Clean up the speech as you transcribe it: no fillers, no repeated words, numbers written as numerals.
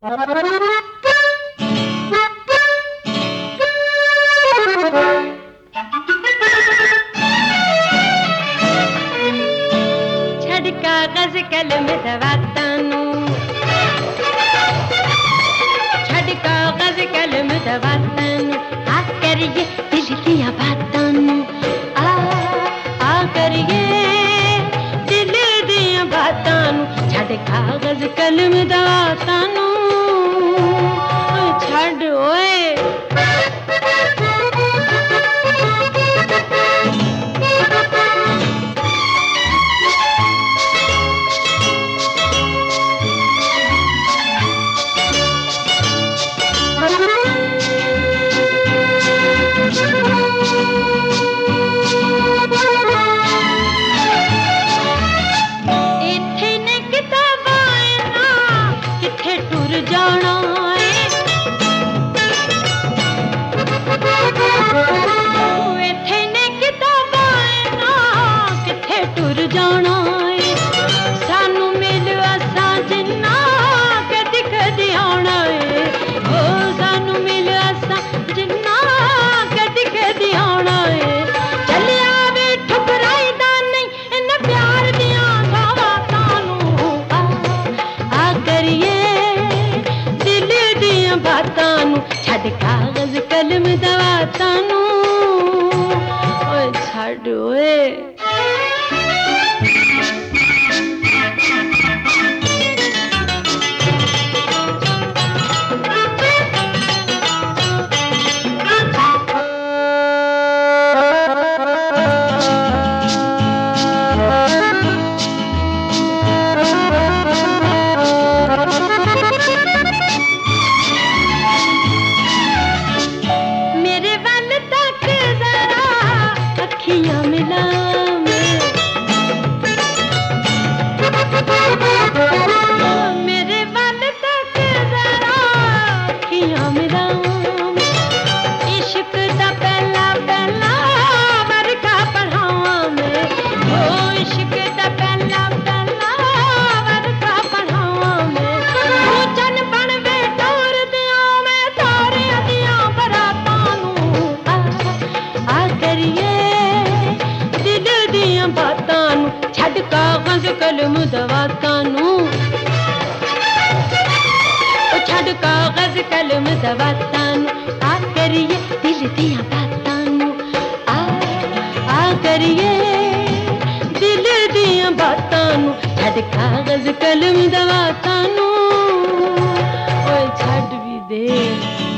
छड़ कागज कलम दवाता नू, छड़ कागज कलम दवाता नू, आ करिए दिल दिया बातां नू, आ करिए दिल दिया बातां नू, छड़ कागज कलम दवाता नू, छड़ ओए। छड़ कागज कलम दवाता नू, ओए छड़ ओए। छड़ कागज कलम दवाता नू, छड़ कागज कलम दवाता नू, आ करिए दिल दिया बातां नू, आ करिए दिल दिया बातां नू, छड़ कागज कलम दवाता नू, ओए छड़ भी दे।